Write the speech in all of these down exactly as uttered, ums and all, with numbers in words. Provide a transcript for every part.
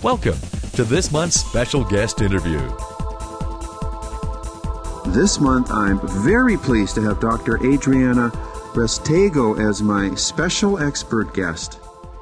Welcome to this month's special guest interview. This month, I'm very pleased to have Doctor Adriana Restego as my special expert guest.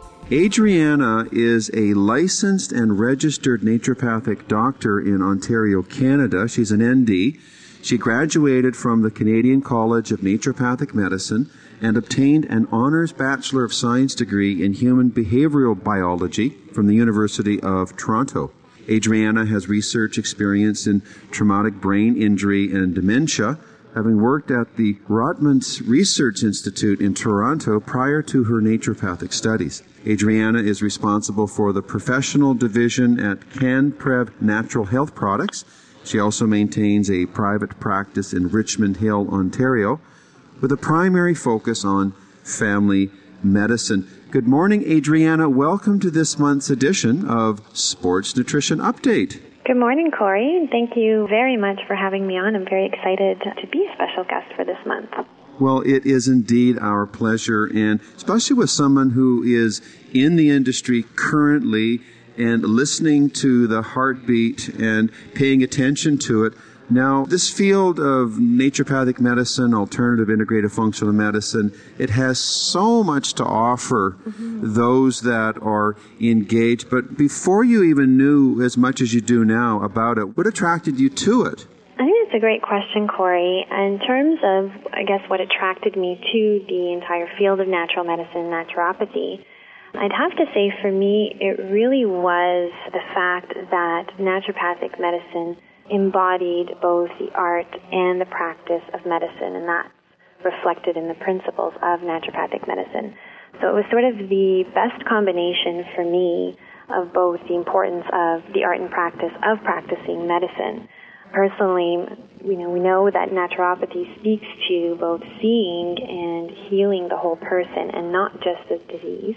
Adriana is a licensed and registered naturopathic doctor in Ontario, Canada. She's an N D. She graduated from the Canadian College of Naturopathic Medicine and obtained an Honours Bachelor of Science degree in Human Behavioral Biology from the University of Toronto. Adriana has research experience in traumatic brain injury and dementia, having worked at the Rotman Research Institute in Toronto prior to her naturopathic studies. Adriana is responsible for the professional division at CanPrev Natural Health Products. She also maintains a private practice in Richmond Hill, Ontario, with a primary focus on family medicine. Good morning, Adriana. Welcome to this month's edition of Sports Nutrition Update. Good morning, Corey. Thank you very much for having me on. I'm very excited to be a special guest for this month. Well, it is indeed our pleasure, and especially with someone who is in the industry currently and listening to the heartbeat and paying attention to it. Now, this field of naturopathic medicine, alternative integrative functional medicine, it has so much to offer mm-hmm. those that are engaged. But before you even knew as much as you do now about it, what attracted you to it? I think that's a great question, Corey. In terms of, I guess, what attracted me to the entire field of natural medicine, naturopathy, I'd have to say for me, it really was the fact that naturopathic medicine embodied both the art and the practice of medicine, and that's reflected in the principles of naturopathic medicine. So it was sort of the best combination for me of both the importance of the art and practice of practicing medicine. Personally, you know, we know that naturopathy speaks to both seeing and healing the whole person and not just the disease.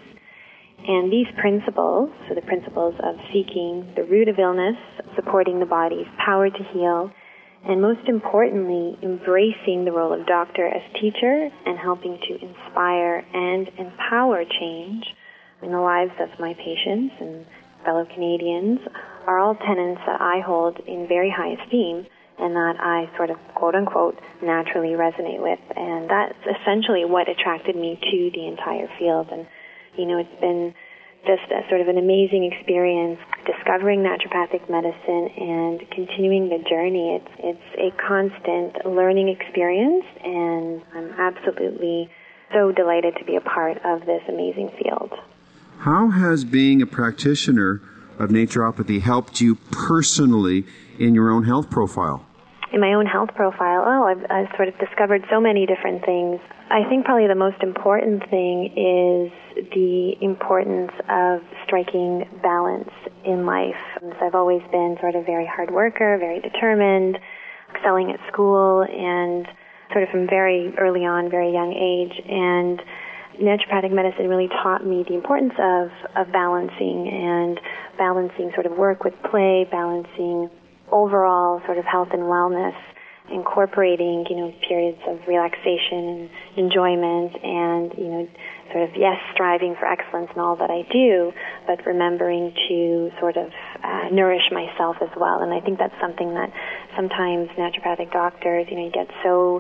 And these principles, so the principles of seeking the root of illness, supporting the body's power to heal, and most importantly, embracing the role of doctor as teacher and helping to inspire and empower change in the lives of my patients and fellow Canadians, are all tenets that I hold in very high esteem and that I sort of, quote-unquote, naturally resonate with. And that's essentially what attracted me to the entire field. And you know, it's been just a sort of an amazing experience discovering naturopathic medicine and continuing the journey. It's it's a constant learning experience, and I'm absolutely so delighted to be a part of this amazing field. How has being a practitioner of naturopathy helped you personally in your own health profile? In my own health profile, oh, I've, I've sort of discovered so many different things. I think probably the most important thing is the importance of striking balance in life. I've always been sort of very hard worker, very determined, excelling at school, and sort of from very early on, very young age. And naturopathic medicine really taught me the importance of, of balancing and balancing sort of work with play, balancing overall sort of health and wellness, incorporating, you know, periods of relaxation and enjoyment and, you know, sort of, yes, striving for excellence in all that I do, but remembering to sort of uh, nourish myself as well. And I think that's something that sometimes naturopathic doctors, you know, you get so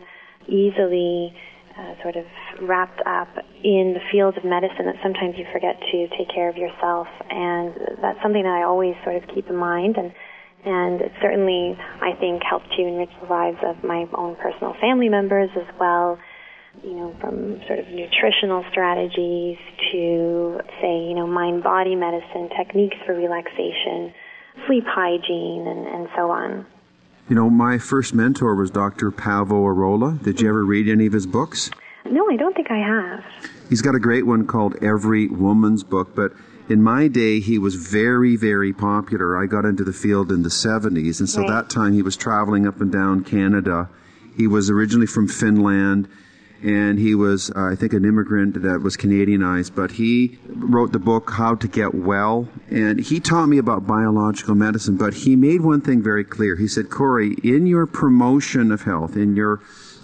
easily uh, sort of wrapped up in the field of medicine that sometimes you forget to take care of yourself. And that's something that I always sort of keep in mind. And And it certainly, I think, helped to enrich the lives of my own personal family members as well, you know, from sort of nutritional strategies to, say, you know, mind-body medicine, techniques for relaxation, sleep hygiene, and, and so on. You know, my first mentor was Doctor Paavo Airola. Did you ever read any of his books? No, I don't think I have. He's got a great one called Every Woman's Book, but in my day, he was very, very popular. I got into the field in the seventies, and so right. that time he was traveling up and down Canada. He was originally from Finland, and he was, uh, I think, an immigrant that was Canadianized, but he wrote the book, How to Get Well, and he taught me about biological medicine, but he made one thing very clear. He said, Corey, in your promotion of health, in your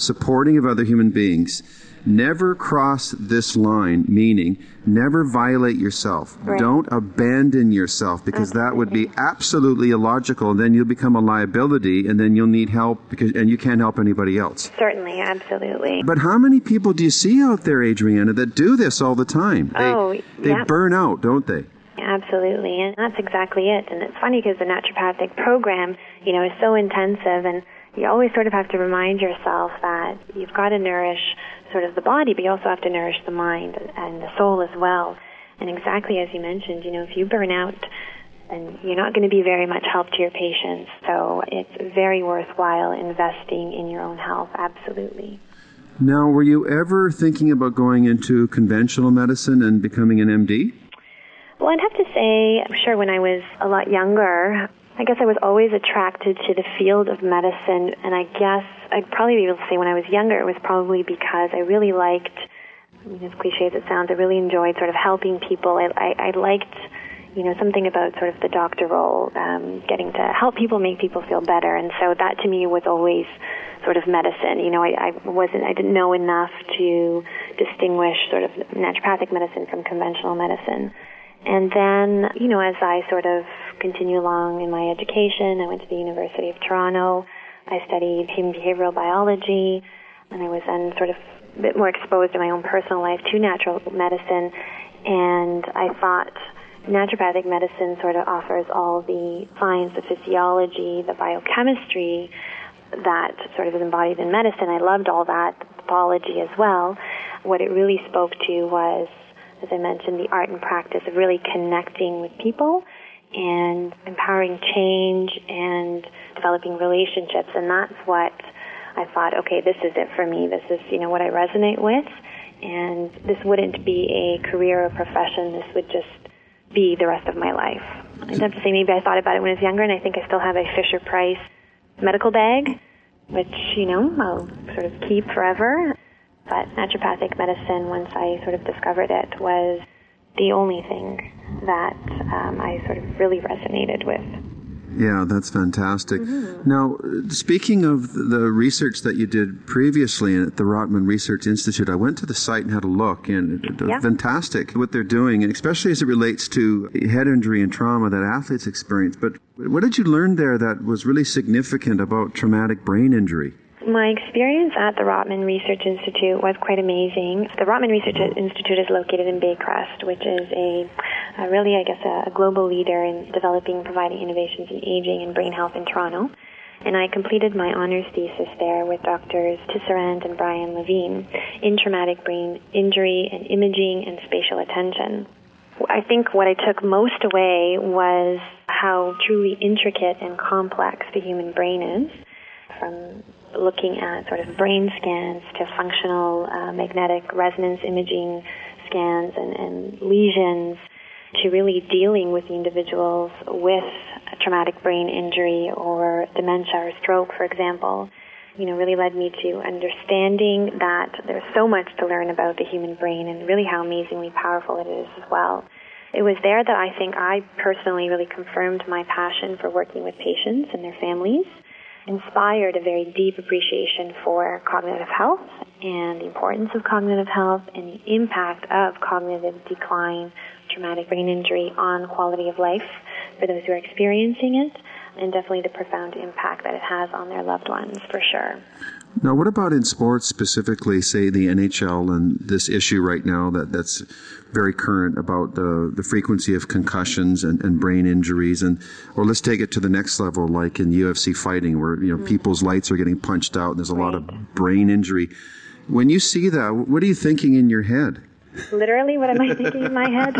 supporting of other human beings, never cross this line, meaning never violate yourself. Right. Don't abandon yourself, because Absolutely. that would be absolutely illogical. And then you'll become a liability, and then you'll need help, because and you can't help anybody else. Certainly, absolutely. But how many people do you see out there, Adriana, that do this all the time? They, Oh, they yeah. burn out, don't they? Absolutely, and that's exactly it. And it's funny because the naturopathic program, you know, is so intensive, and you always sort of have to remind yourself that you've got to nourish sort of the body, but you also have to nourish the mind and the soul as well. And exactly as you mentioned, you know, if you burn out, then you're not going to be very much help to your patients. So it's very worthwhile investing in your own health, absolutely. Now, were you ever thinking about going into conventional medicine and becoming an M D? Well, I'd have to say, I'm sure when I was a lot younger, I guess I was always attracted to the field of medicine, and I guess I'd probably be able to say when I was younger, it was probably because I really liked, I mean, as cliche as it sounds, I really enjoyed sort of helping people. I, I, I liked, you know, something about sort of the doctor role, um, getting to help people, make people feel better, and so that to me was always sort of medicine. You know, I, I wasn't, I didn't know enough to distinguish sort of naturopathic medicine from conventional medicine. And then, you know, as I sort of continue along in my education, I went to the University of Toronto. I studied human behavioral biology, and I was then sort of a bit more exposed in my own personal life to natural medicine. And I thought naturopathic medicine sort of offers all the science, the physiology, the biochemistry that sort of is embodied in medicine. I loved all that, the pathology as well. What it really spoke to was, as I mentioned, the art and practice of really connecting with people and empowering change and developing relationships. And that's what I thought, okay, this is it for me. This is, you know, what I resonate with. And this wouldn't be a career or profession. This would just be the rest of my life. I'd have to say maybe I thought about it when I was younger, and I think I still have a Fisher-Price medical bag, which, you know, I'll sort of keep forever. But naturopathic medicine, once I sort of discovered it, was the only thing that um, I sort of really resonated with. Yeah, that's fantastic. Mm-hmm. Now, speaking of the research that you did previously at the Rotman Research Institute, I went to the site and had a look, and it was yeah. fantastic what they're doing, and especially as it relates to head injury and trauma that athletes experience. But what did you learn there that was really significant about traumatic brain injury? My experience at the Rotman Research Institute was quite amazing. The Rotman Research Institute is located in Baycrest, which is a, a really, I guess, a, a global leader in developing and providing innovations in aging and brain health in Toronto. And I completed my honors thesis there with Doctors Tisserand and Brian Levine in traumatic brain injury and imaging and spatial attention. I think what I took most away was how truly intricate and complex the human brain is, from looking at sort of brain scans to functional uh, magnetic resonance imaging scans and, and lesions, to really dealing with the individuals with a traumatic brain injury or dementia or stroke, for example. You know, really led me to understanding that there's so much to learn about the human brain and really how amazingly powerful it is as well. It was there that I think I personally really confirmed my passion for working with patients and their families, inspired a very deep appreciation for cognitive health and the importance of cognitive health and the impact of cognitive decline, traumatic brain injury on quality of life for those who are experiencing it, and definitely the profound impact that it has on their loved ones, for sure. Now, what about in sports specifically, say the N H L and this issue right now that, that's very current about the, the frequency of concussions and, and brain injuries, and or let's take it to the next level, like in U F C fighting, where you know mm-hmm. people's lights are getting punched out and there's a right. lot of brain injury. When you see that, what are you thinking in your head? Literally, what am I thinking in my head?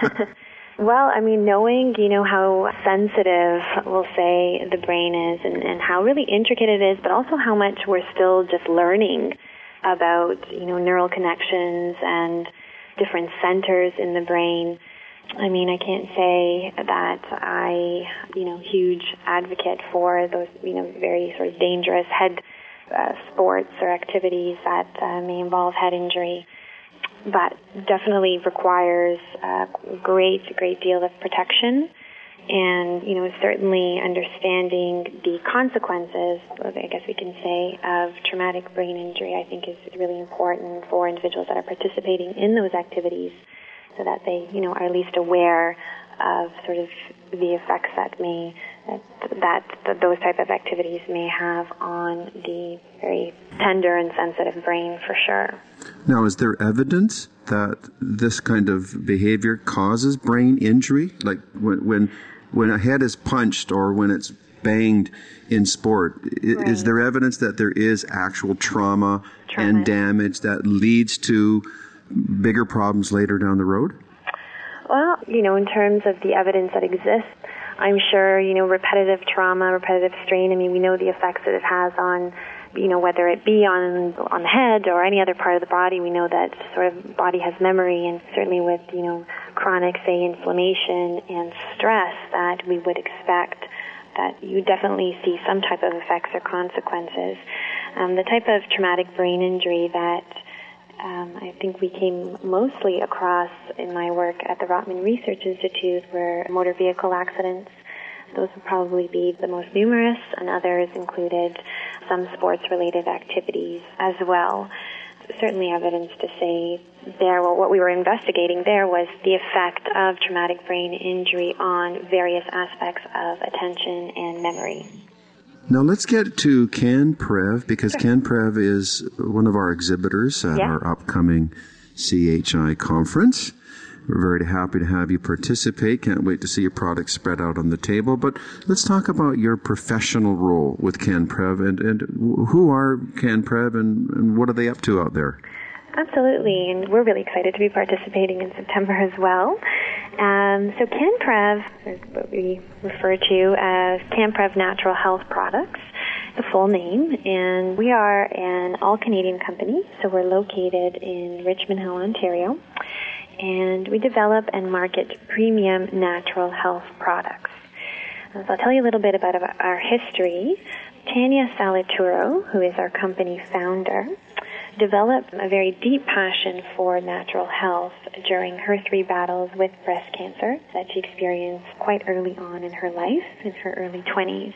Well, I mean, knowing, you know, how sensitive, we'll say, the brain is and, and how really intricate it is, but also how much we're still just learning about, you know, neural connections and different centers in the brain. I mean, I can't say that I, you know, huge advocate for those, you know, very sort of dangerous head uh, sports or activities that uh, may involve head injury, but definitely requires a great, great deal of protection And, you know, certainly understanding the consequences, I guess we can say, of traumatic brain injury, I think is really important for individuals that are participating in those activities so that they, you know, are at least aware of sort of the effects that may, that, that, that those type of activities may have on the very tender and sensitive brain, for sure. Now, is there evidence that this kind of behavior causes brain injury? Like when when, when a head is punched or when it's banged in sport, right. Is there evidence that there is actual trauma, trauma and damage that leads to bigger problems later down the road? Well, you know, in terms of the evidence that exists, I'm sure, you know, repetitive trauma, repetitive strain, I mean, we know the effects that it has on, you know, whether it be on on the head or any other part of the body. We know that sort of body has memory, and certainly with, you know, chronic, say, inflammation and stress, that we would expect that you definitely see some type of effects or consequences. Um, the type of traumatic brain injury that Um, I think we came mostly across in my work at the Rotman Research Institute were motor vehicle accidents. Those would probably be the most numerous, and others included some sports-related activities as well. Certainly evidence to say there, well, what we were investigating there was the effect of traumatic brain injury on various aspects of attention and memory. Now let's get to CanPrev, because sure. CanPrev is one of our exhibitors at yeah. our upcoming C H I conference. We're very happy to have you participate. Can't wait to see your products spread out on the table. But let's talk about your professional role with CanPrev, and, and who are CanPrev and, and what are they up to out there? Absolutely, and we're really excited to be participating in September as well. Um, so CanPrev is what we refer to as CanPrev Natural Health Products, the full name, and we are an all-Canadian company, so we're located in Richmond Hill, Ontario, and we develop and market premium natural health products. So I'll tell you a little bit about our history. Tanya Salaturo, who is our company founder, developed a very deep passion for natural health during her three battles with breast cancer that she experienced quite early on in her life, in her early twenties.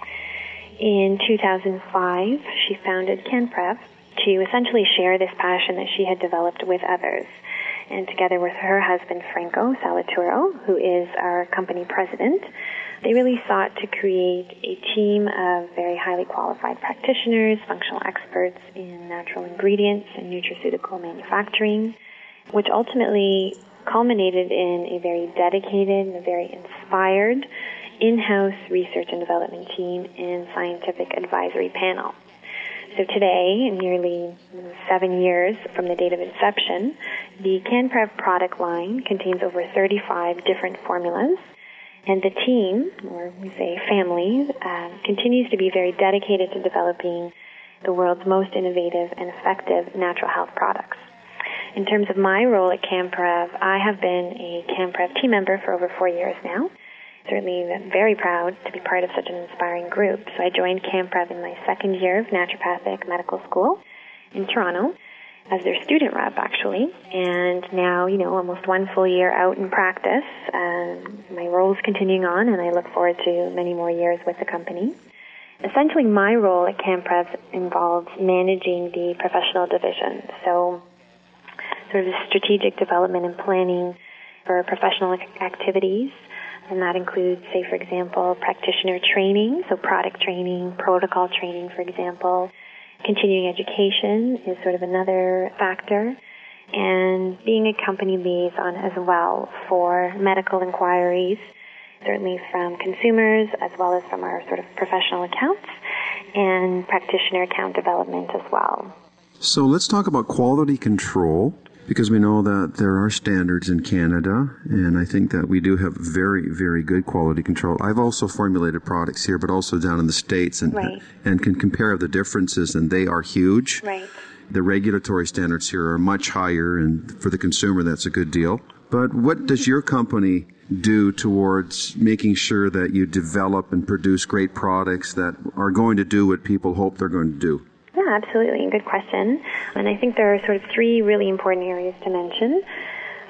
In two thousand five, she founded CanPrev to essentially share this passion that she had developed with others. And together with her husband, Franco Salaturo, who is our company president, they really sought to create a team of very highly qualified practitioners, functional experts in natural ingredients and nutraceutical manufacturing, which ultimately culminated in a very dedicated and a very inspired in-house research and development team and scientific advisory panel. So today, nearly seven years from the date of inception, the CanPrev product line contains over thirty-five different formulas. And the team, or we say family, uh, continues to be very dedicated to developing the world's most innovative and effective natural health products. In terms of my role at CanPrev, I have been a CanPrev team member for over four years now. Certainly very proud to be part of such an inspiring group. So I joined CanPrev in my second year of naturopathic medical school in Toronto as their student rep, actually. And now, you know, almost one full year out in practice. Um, my role is continuing on, and I look forward to many more years with the company. Essentially, my role at CanPrev involves managing the professional division. So sort of the strategic development and planning for professional activities. And that includes, say, for example, practitioner training, so product training, protocol training, for example. Continuing education is sort of another factor. And being a company liaison as well for medical inquiries, certainly from consumers as well as from our sort of professional accounts, and practitioner account development as well. So let's talk about quality control, because we know that there are standards in Canada, and I think that we do have very, very good quality control. I've also formulated products here, but also down in the States, and right. and can compare the differences, and they are huge. Right. The regulatory standards here are much higher, and for the consumer, that's a good deal. But what does your company do towards making sure that you develop and produce great products that are going to do what people hope they're going to do? Yeah, absolutely. Good question. And I think there are sort of three really important areas to mention.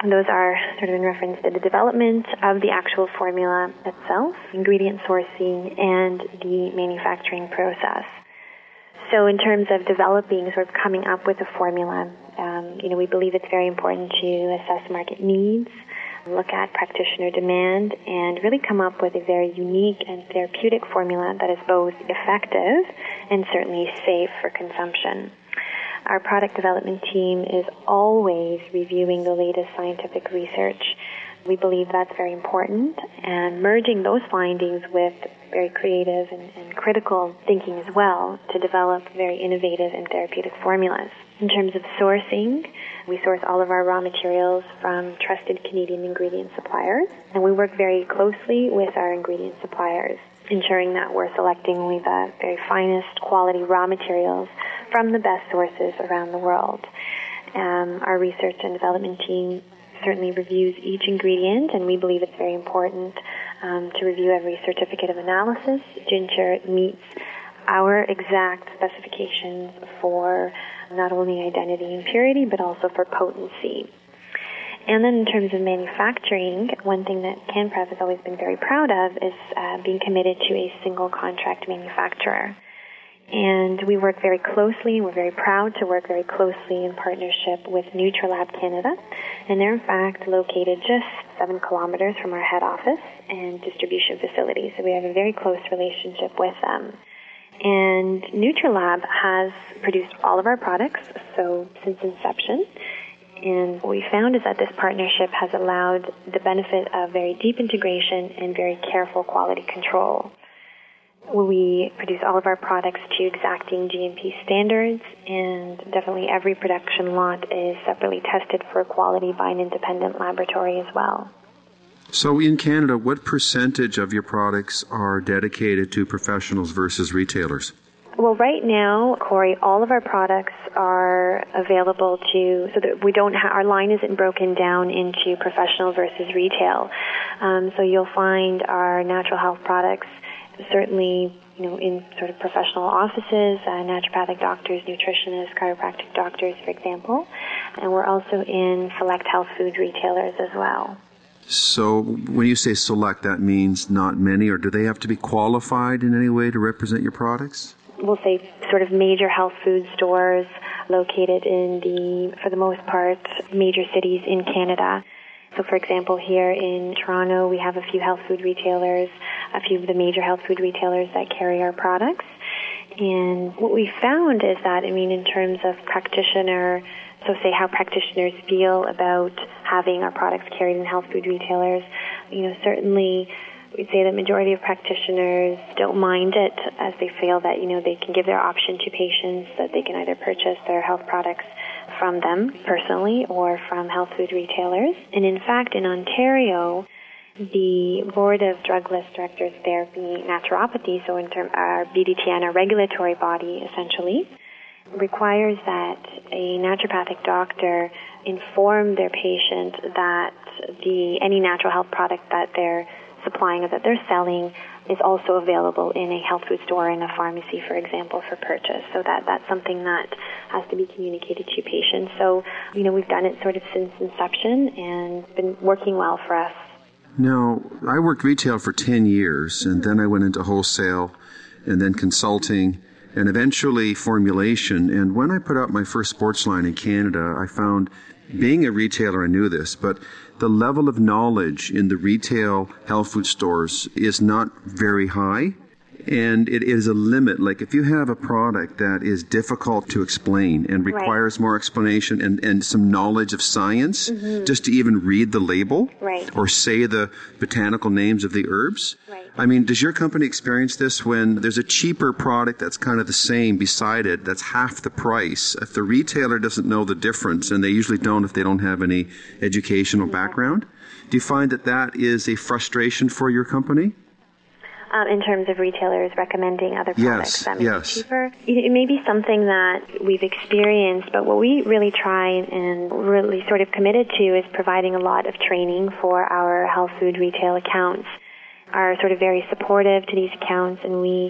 And those are sort of in reference to the development of the actual formula itself, ingredient sourcing, and the manufacturing process. So in terms of developing, sort of coming up with a formula, um, you know, we believe it's very important to assess market needs, look at practitioner demand, and really come up with a very unique and therapeutic formula that is both effective and certainly safe for consumption. Our product development team is always reviewing the latest scientific research. We believe that's very important, and merging those findings with very creative and, and critical thinking as well to develop very innovative and therapeutic formulas. In terms of sourcing, we source all of our raw materials from trusted Canadian ingredient suppliers, and we work very closely with our ingredient suppliers, ensuring that we're selecting only the very finest quality raw materials from the best sources around the world. Um, our research and development team certainly reviews each ingredient, and we believe it's very important um, to review every certificate of analysis to ensure it meets our exact specifications for not only identity and purity, but also for potency. And then in terms of manufacturing, one thing that CanPrev has always been very proud of is uh, being committed to a single contract manufacturer. And we work very closely, and we're very proud to work very closely in partnership with Nutralab Canada. And they're in fact located just seven kilometers from our head office and distribution facility. So we have a very close relationship with them. And Nutralab has produced all of our products, so since inception. And what we found is that this partnership has allowed the benefit of very deep integration and very careful quality control. We produce all of our products to exacting G M P standards, and definitely every production lot is separately tested for quality by an independent laboratory as well. So in Canada, what percentage of your products are dedicated to professionals versus retailers? Well, right now, Corey, all of our products are available to, so that we don't, ha- our line isn't broken down into professional versus retail. Um, so you'll find our natural health products certainly, you know, in sort of professional offices, uh, naturopathic doctors, nutritionists, chiropractic doctors, for example. And we're also in select health food retailers as well. So when you say select, that means not many, or do they have to be qualified in any way to represent your products? We'll say sort of major health food stores located in the, for the most part, major cities in Canada. So, for example, here in Toronto, we have a few health food retailers, a few of the major health food retailers that carry our products. And what we found is that, I mean, in terms of practitioner, so say how practitioners feel about having our products carried in health food retailers, you know, certainly we'd say the majority of practitioners don't mind it, as they feel that, you know, they can give their option to patients, that they can either purchase their health products from them personally or from health food retailers. And in fact, in Ontario, the Board of Drug List Directors of Therapy Naturopathy, so in term, our B D T N, our regulatory body essentially, requires that a naturopathic doctor inform their patient that the any natural health product that they're supplying or that they're selling is also available in a health food store, in a pharmacy, for example, for purchase. So that that's something that has to be communicated to patients. So, you know, we've done it sort of since inception and it's been working well for us. Now, I worked retail for ten years, and then I went into wholesale and then consulting and eventually formulation. And when I put out my first sports line in Canada, I found, being a retailer, I knew this, but the level of knowledge in the retail health food stores is not very high, and it is a limit. Like if you have a product that is difficult to explain and requires right. more explanation and, and some knowledge of science, mm-hmm. just to even read the label right. or say the botanical names of the herbs. Right. I mean, does your company experience this when there's a cheaper product that's kind of the same beside it, that's half the price? If the retailer doesn't know the difference, and they usually don't if they don't have any educational yeah. background, do you find that that is a frustration for your company? Um, in terms of retailers recommending other products yes, that may yes. be cheaper. It may be something that we've experienced, but what we really try and really sort of committed to is providing a lot of training for our health food retail accounts. Are sort of very supportive to these accounts, and we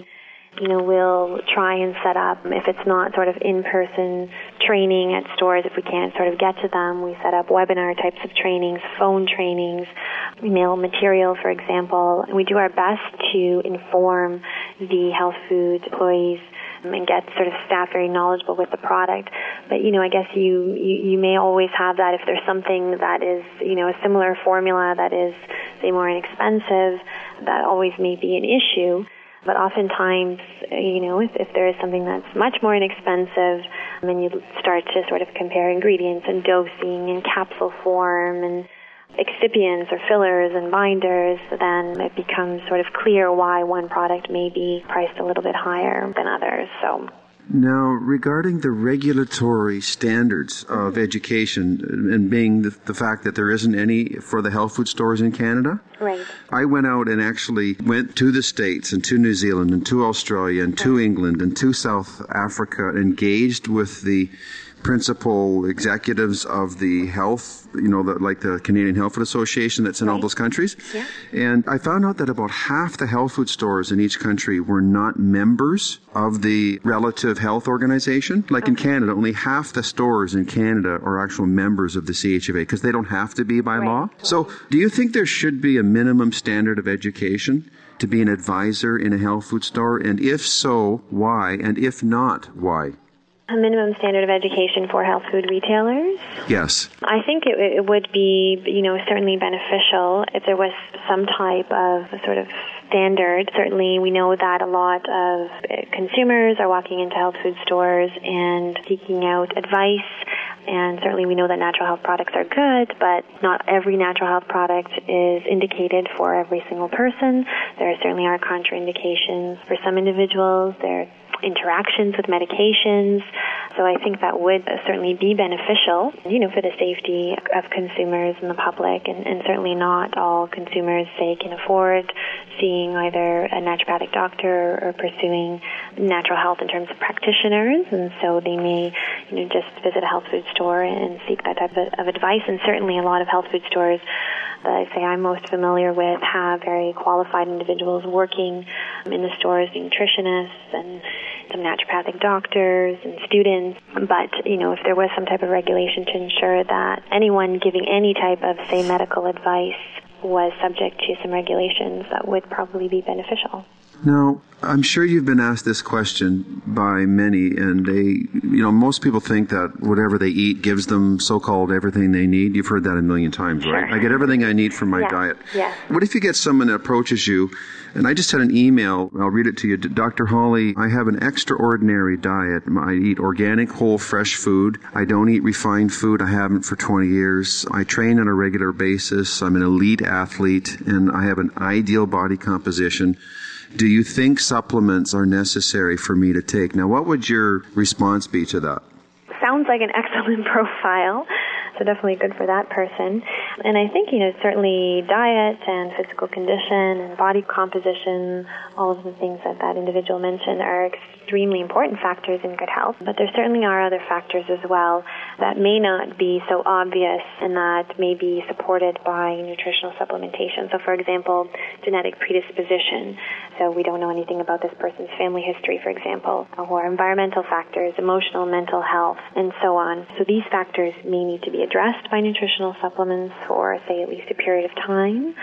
you know, we'll try and set up, if it's not sort of in-person training at stores, if we can't sort of get to them, we set up webinar types of trainings, phone trainings, email material, for example. And we do our best to inform the health food employees and get sort of staff very knowledgeable with the product. But, you know, I guess you, you, you may always have that if there's something that is, you know, a similar formula that is, say, more inexpensive, that always may be an issue. But oftentimes, you know, if, if there is something that's much more inexpensive, then you start to sort of compare ingredients and dosing and capsule form and excipients or fillers and binders, then it becomes sort of clear why one product may be priced a little bit higher than others. So. Now, regarding the regulatory standards of education and being the, the fact that there isn't any for the health food stores in Canada, right. I went out and actually went to the States and to New Zealand and to Australia and to England and to South Africa, engaged with the principal executives of the health, you know, the, like the Canadian Health Food Association that's in right. all those countries. Yeah. And I found out that about half the health food stores in each country were not members of the relative health organization. Like okay. in Canada, only half the stores in Canada are actual members of the C H F A because they don't have to be by right. law. So do you think there should be a minimum standard of education to be an advisor in a health food store? And if so, why? And if not, why? A minimum standard of education for health food retailers? Yes. I think it, it would be, you know, certainly beneficial if there was some type of sort of standard. Certainly we know that a lot of consumers are walking into health food stores and seeking out advice, and certainly we know that natural health products are good, but not every natural health product is indicated for every single person. There certainly are contraindications for some individuals. There interactions with medications. So I think that would certainly be beneficial, you know, for the safety of consumers and the public, and, and certainly not all consumers, say, can afford seeing either a naturopathic doctor or pursuing natural health in terms of practitioners, and so they may, you know, just visit a health food store and seek that type of, of advice. And certainly a lot of health food stores that I say I'm most familiar with have very qualified individuals working in the stores, nutritionists and some naturopathic doctors and students. But, you know, if there was some type of regulation to ensure that anyone giving any type of, say, medical advice was subject to some regulations, that would probably be beneficial. Now, I'm sure you've been asked this question by many, and they, you know, most people think that whatever they eat gives them so-called everything they need. You've heard that a million times, right? Sure. I get everything I need from my yeah. diet. Yeah. What if you get someone that approaches you, and I just had an email, I'll read it to you. Doctor Hawley, I have an extraordinary diet. I eat organic, whole, fresh food. I don't eat refined food. I haven't for twenty years. I train on a regular basis. I'm an elite athlete, and I have an ideal body composition. Do you think supplements are necessary for me to take? Now, what would your response be to that? Sounds like an excellent profile. So definitely good for that person. And I think, you know, certainly diet and physical condition and body composition, all of the things that that individual mentioned are extremely important factors in good health. But there certainly are other factors as well that may not be so obvious and that may be supported by nutritional supplementation. So, for example, genetic predisposition. So we don't know anything about this person's family history, for example, or environmental factors, emotional, mental health, and so on. So these factors may need to be addressed by nutritional supplements for, say, at least a period of time.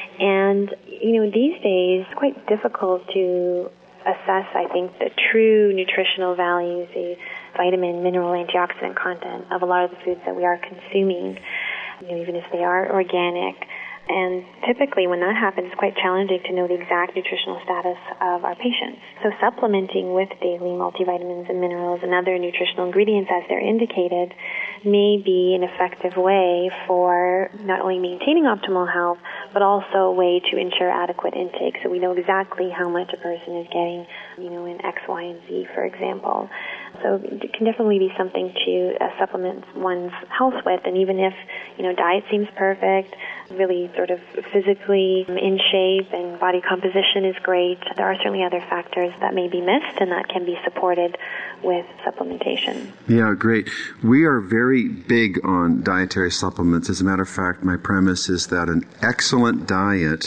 And, you know, these days, it's quite difficult to assess, I think, the true nutritional values, the vitamin, mineral, antioxidant content of a lot of the foods that we are consuming, you know, even if they are organic. And typically when that happens, it's quite challenging to know the exact nutritional status of our patients. So supplementing with daily multivitamins and minerals and other nutritional ingredients as they're indicated may be an effective way for not only maintaining optimal health, but also a way to ensure adequate intake. So we know exactly how much a person is getting, you know, in X, Y, and Z, for example. So it can definitely be something to uh, supplement one's health with. And even if, you know, diet seems perfect, really sort of physically in shape and body composition is great, there are certainly other factors that may be missed and that can be supported with supplementation. Yeah, great. We are very big on dietary supplements. As a matter of fact, my premise is that an excellent diet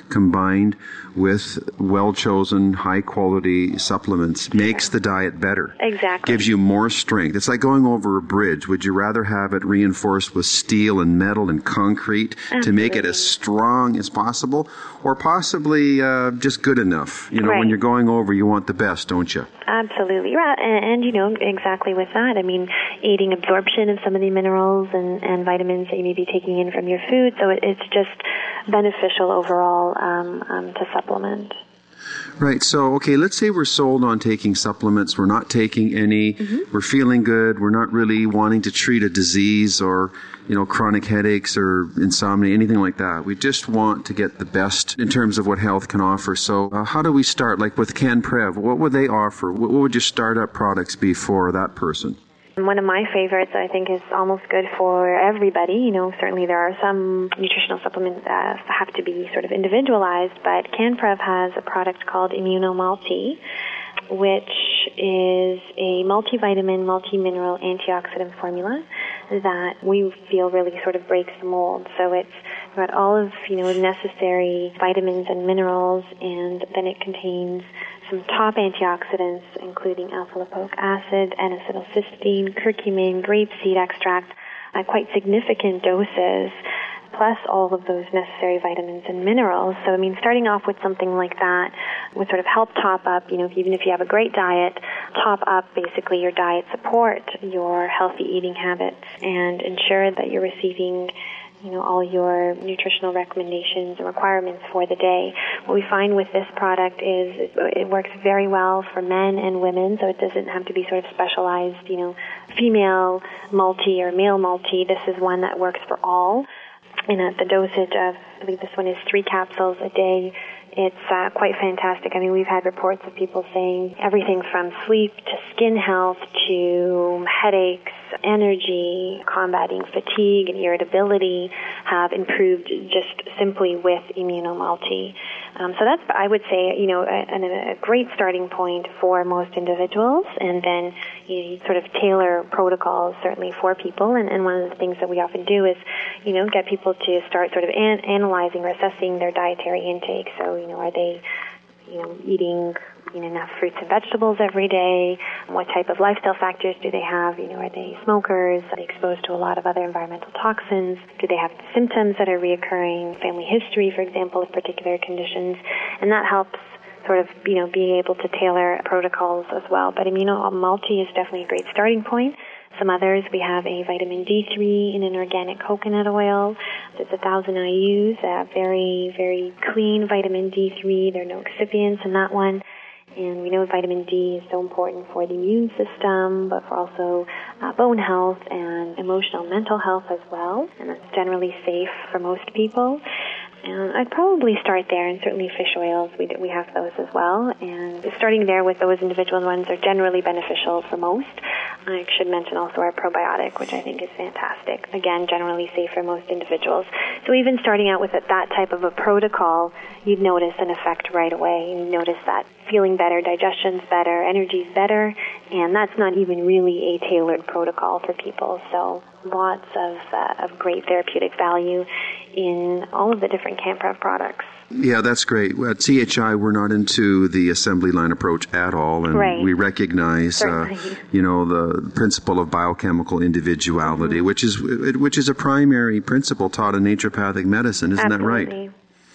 combined with well-chosen, high-quality supplements makes the diet better. Exactly. Gives you more strength. It's like going over a bridge. Would you rather have it reinforced with steel and metal and concrete Absolutely. to make it as strong as possible, or possibly uh, just good enough? You know, right. when you're going over, you want the best, don't you? Absolutely. Right. And, and, you know, exactly with that. I mean, aiding absorption of some of the minerals and, and vitamins that you may be taking in from your food. So it, it's just beneficial overall um, um, to supplement. Right. So, okay, let's say we're sold on taking supplements. We're not taking any. Mm-hmm. We're feeling good. We're not really wanting to treat a disease or, you know, chronic headaches or insomnia, anything like that. We just want to get the best in terms of what health can offer. So uh, how do we start? Like with CanPrev, what would they offer? What would your startup products be for that person? One of my favorites, I think, is almost good for everybody. You know, certainly there are some nutritional supplements that have to be sort of individualized, but CanPrev has a product called Immunomulti, which is a multivitamin, multi-mineral antioxidant formula that we feel really sort of breaks the mold. So it's got all of, you know, necessary vitamins and minerals, and then it contains some top antioxidants, including alpha-lipoic acid, N-acetylcysteine, curcumin, grapeseed extract, uh, quite significant doses, plus all of those necessary vitamins and minerals. So, I mean, starting off with something like that would sort of help top up, you know, even if you have a great diet, top up basically your diet support, your healthy eating habits, and ensure that you're receiving, you know, all your nutritional recommendations and requirements for the day. What we find with this product is it works very well for men and women, so it doesn't have to be sort of specialized, you know, female multi or male multi. This is one that works for all. And at the dosage of, I believe this one is three capsules a day, it's uh, quite fantastic. I mean, we've had reports of people saying everything from sleep to skin health to headaches, energy, combating fatigue and irritability have improved just simply with Immunomulti. Um, so that's, I would say, you know, a, a great starting point for most individuals, and then you sort of tailor protocols certainly for people. And, and one of the things that we often do is, you know, get people to start sort of an, analyzing or assessing their dietary intake. So, you know, are they, you know, eating you know, enough fruits and vegetables every day? What type of lifestyle factors do they have? You know, are they smokers? Are they exposed to a lot of other environmental toxins? Do they have symptoms that are reoccurring? Family history, for example, of particular conditions? And that helps sort of, you know, being able to tailor protocols as well. But Immunomulti is definitely a great starting point. Some others, we have a vitamin D three in an organic coconut oil. It's one thousand I U's, a very, very clean vitamin D three. There are no excipients in that one. And we know vitamin D is so important for the immune system, but for also uh, bone health and emotional mental health as well. And it's generally safe for most people. And I'd probably start there, and certainly fish oils, we do, we have those as well. And starting there with those individual ones are generally beneficial for most. I should mention also our probiotic, which I think is fantastic. Again, generally safe for most individuals. So even starting out with that type of a protocol, you'd notice an effect right away. You'd notice that feeling better, digestion's better, energy's better, and that's not even really a tailored protocol for people. So lots of, uh, of great therapeutic value in all of the different CanPrev products. Yeah, that's great. At C H I, we're not into the assembly line approach at all, and right. we recognize, uh, you know, the principle of biochemical individuality, mm-hmm. which is which is a primary principle taught in naturopathic medicine. Isn't Absolutely. that right?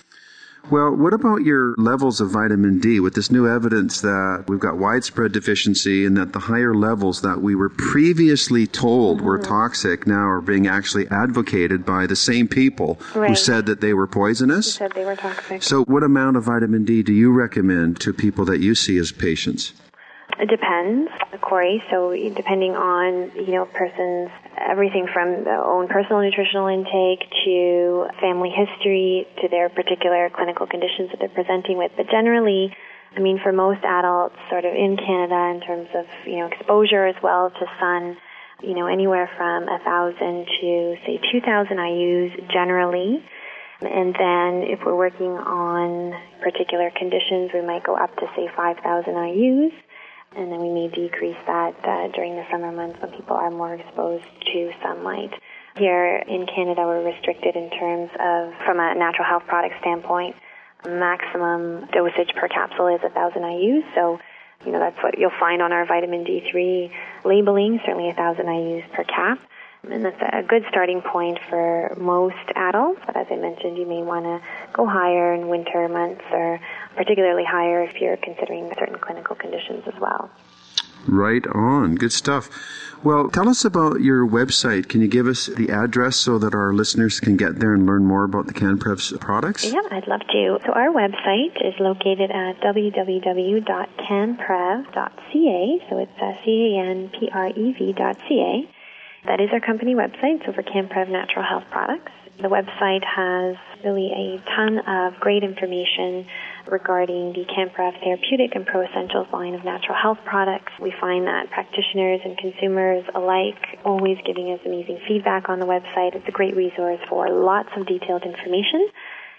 Well, what about your levels of vitamin D? With this new evidence that we've got widespread deficiency and that the higher levels that we were previously told mm-hmm. were toxic now are being actually advocated by the same people right. who said that they were poisonous. Who said they were toxic. So what amount of vitamin D do you recommend to people that you see as patients? It depends, Corey. So depending on, you know, a person's everything from their own personal nutritional intake to family history to their particular clinical conditions that they're presenting with. But generally, I mean, for most adults sort of in Canada in terms of, you know, exposure as well to sun, you know, anywhere from one thousand to, say, two thousand I U's generally. And then if we're working on particular conditions, we might go up to, say, five thousand I U's. And then we may decrease that uh, during the summer months when people are more exposed to sunlight. Here in Canada, we're restricted in terms of, from a natural health product standpoint, maximum dosage per capsule is one thousand I U. So, you know, that's what you'll find on our vitamin D three labeling, certainly one thousand I U per cap. And that's a good starting point for most adults. But as I mentioned, you may want to go higher in winter months, or particularly higher if you're considering certain clinical conditions as well. Right on. Good stuff. Well, tell us about your website. Can you give us the address so that our listeners can get there and learn more about the CanPrev's products? Yeah, I'd love to. So our website is located at w w w dot canprev dot c a. So it's uh, C A N P R E V dot C A. That is our company website, so for CanPrev Natural Health Products. The website has really a ton of great information regarding the CanPrev Therapeutic and Pro Essentials line of natural health products. We find that practitioners and consumers alike always giving us amazing feedback on the website. It's a great resource for lots of detailed information,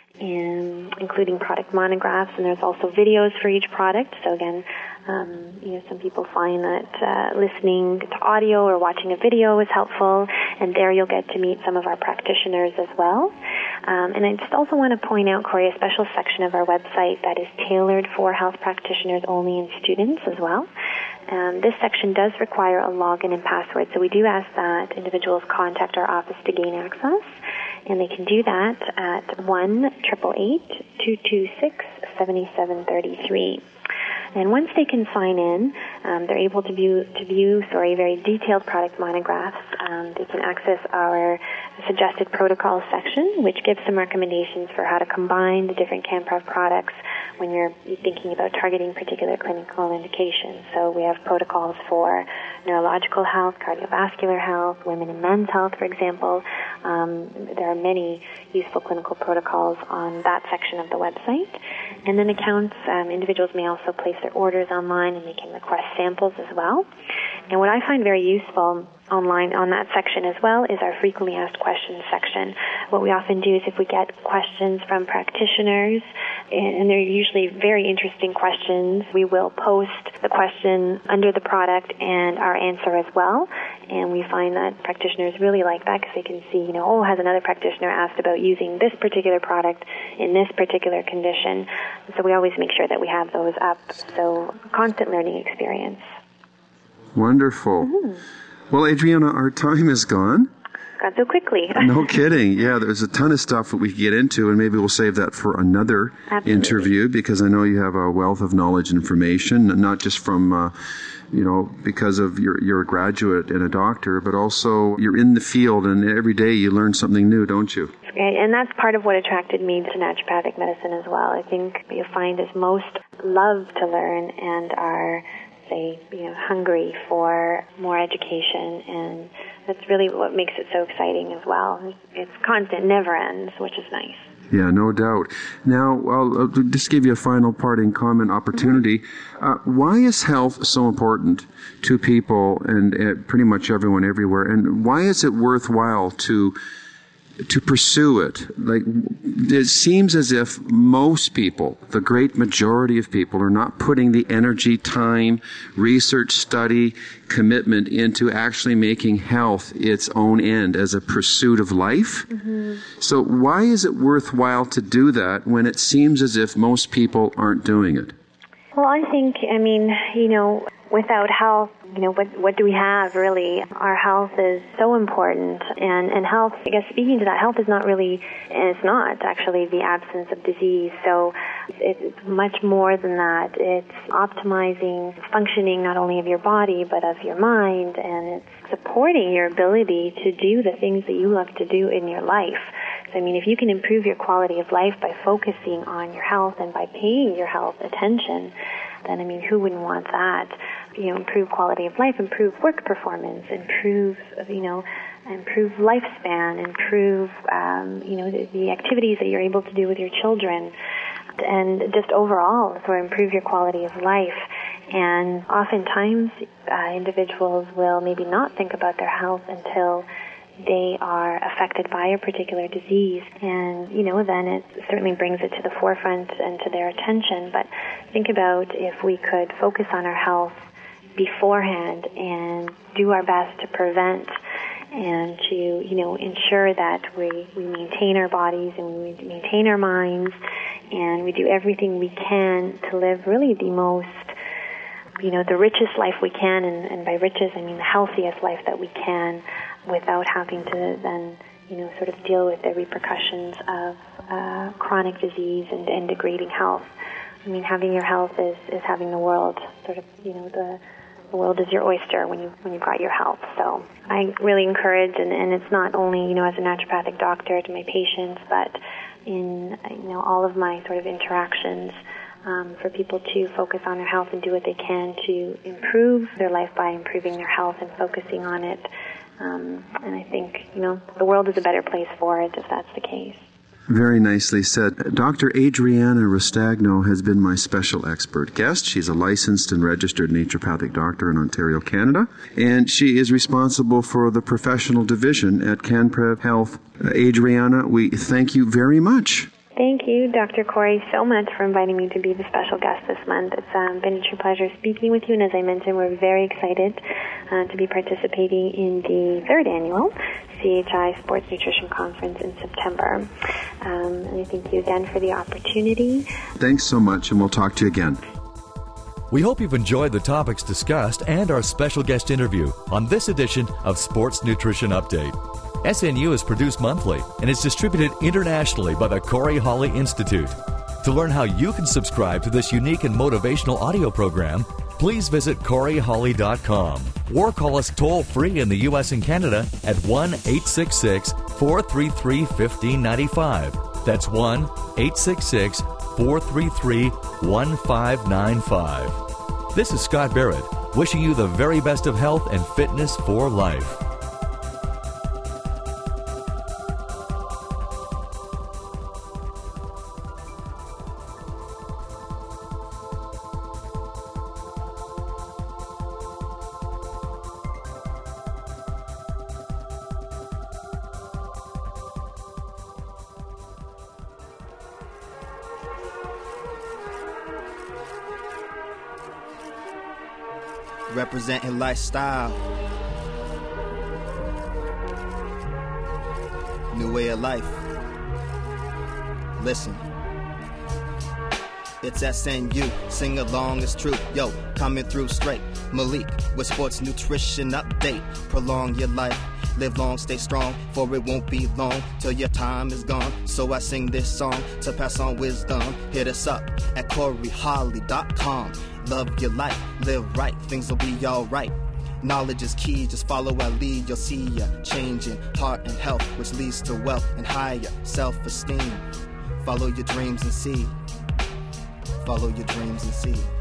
and including product monographs, and there's also videos for each product. So again, um, you know, some people find that uh, listening to audio or watching a video is helpful, and there you'll get to meet some of our practitioners as well. Um, and I just also want to point out, Corey, a special section of our website that is tailored for health practitioners only and students as well. Um, this section does require a login and password, so we do ask that individuals contact our office to gain access, and they can do that at one eight eight eight, two two six, seven seven three three. And once they can sign in, um, they're able to view, to view sorry, very detailed product monographs. Um, they can access our suggested protocol section, which gives some recommendations for how to combine the different CanPrev products when you're thinking about targeting particular clinical indications. So we have protocols for neurological health, cardiovascular health, women and men's health, for example. Um, there are many useful clinical protocols on that section of the website. And then accounts, um, individuals may also place their orders online, and they can request samples as well. And what I find very useful online on that section as well is our frequently asked questions section. What we often do is if we get questions from practitioners, and they're usually very interesting questions, we will post the question under the product and our answer as well. And we find that practitioners really like that because they can see, you know, oh, has another practitioner asked about using this particular product in this particular condition. So we always make sure that we have those up. So constant learning experience. Wonderful. Mm-hmm. Well, Adriana, our time is gone. Gone so quickly. No kidding. Yeah, there's a ton of stuff that we could get into, and maybe we'll save that for another Absolutely. interview, because I know you have a wealth of knowledge and information, not just from, uh, you know, because of you're, you're a graduate and a doctor, but also you're in the field, and every day you learn something new, don't you? And that's part of what attracted me to naturopathic medicine as well. I think what you find is most love to learn and are Say, you know, hungry for more education, and that's really what makes it so exciting as well. It's constant, never ends, which is nice. Yeah, no doubt. Now, I'll, I'll just give you a final parting comment opportunity. Uh, why is health so important to people and uh, pretty much everyone everywhere, and why is it worthwhile to to pursue it? Like, it seems as if most people, the great majority of people, are not putting the energy, time, research, study, commitment into actually making health its own end as a pursuit of life. Mm-hmm. So why is it worthwhile to do that when it seems as if most people aren't doing it? Well, I think, I mean, you know, without health, you know, what what do we have, really? Our health is so important, and, and health, I guess speaking to that, health is not really, and it's not actually the absence of disease, so it's much more than that. It's optimizing functioning not only of your body, but of your mind, and it's supporting your ability to do the things that you love to do in your life. So, I mean, if you can improve your quality of life by focusing on your health and by paying your health attention, then, I mean, who wouldn't want that? You know, improve quality of life, improve work performance, improve, you know, improve lifespan, improve, um, you know, the, the activities that you're able to do with your children, and just overall, so improve your quality of life. And oftentimes, uh, individuals will maybe not think about their health until they are affected by a particular disease, and, you know, then it certainly brings it to the forefront and to their attention. But think about if we could focus on our health beforehand and do our best to prevent and to, you know, ensure that we, we maintain our bodies and we maintain our minds and we do everything we can to live really the most, you know, the richest life we can, and, and by riches I mean the healthiest life that we can, without having to then, you know, sort of deal with the repercussions of uh, chronic disease and, and degrading health. I mean, having your health is, is having the world. Sort of, you know, the, the world is your oyster when you when you've got your health. So I really encourage, and, and it's not only, you know, as a naturopathic doctor to my patients, but in, you know, all of my sort of interactions, um, for people to focus on their health and do what they can to improve their life by improving their health and focusing on it. Um, and I think, you know, the world is a better place for it if that's the case. Very nicely said. Doctor Adriana Restagno has been my special expert guest. She's a licensed and registered naturopathic doctor in Ontario, Canada, and she is responsible for the professional division at CanPrev Health. Uh, Adriana, we thank you very much. Thank you, Doctor Corey, so much for inviting me to be the special guest this month. It's um, been a true pleasure speaking with you, and as I mentioned, we're very excited uh, to be participating in the third annual C H I Sports Nutrition Conference in September. Um, and I thank you again for the opportunity. Thanks so much, and we'll talk to you again. We hope you've enjoyed the topics discussed and our special guest interview on this edition of Sports Nutrition Update. S N U is produced monthly and is distributed internationally by the Corey Holly Institute. To learn how you can subscribe to this unique and motivational audio program, please visit corey holly dot com or call us toll-free in the U S and Canada at one eight six six, four three three, one five nine five. That's one eight six six, four three three, one five nine five. This is Scott Barrett, wishing you the very best of health and fitness for life. Representing lifestyle, new way of life. Listen, it's S N U, sing along, it's true. Yo, coming through straight, Malik with Sports Nutrition Update. Prolong your life, live long, stay strong, for it won't be long till your time is gone. So I sing this song to pass on wisdom. Hit us up at corey holly dot com. Love your life, live right, things will be alright. Knowledge is key, just follow our lead. You'll see ya changing heart and health, which leads to wealth and higher self-esteem. Follow your dreams and see. Follow your dreams and see.